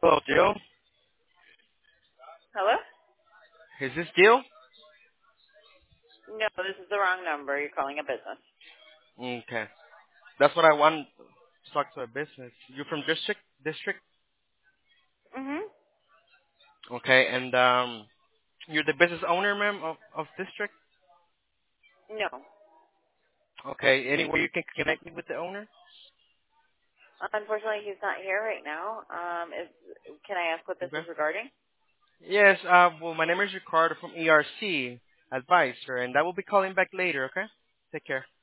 Hello, Jill. Hello? Is this Jill? No, this is the wrong number. You're calling a business. Okay. That's what I want to talk to a business. You from district? District? Mhm. Okay, and you're the business owner, ma'am, of district? No. Okay. Any way you can connect me with the owner? Unfortunately, he's not here right now. Can I ask what this Okay. is regarding? Yes. Well, my name is Ricardo from ERC Advisor, and I will be calling back later. Okay. Take care.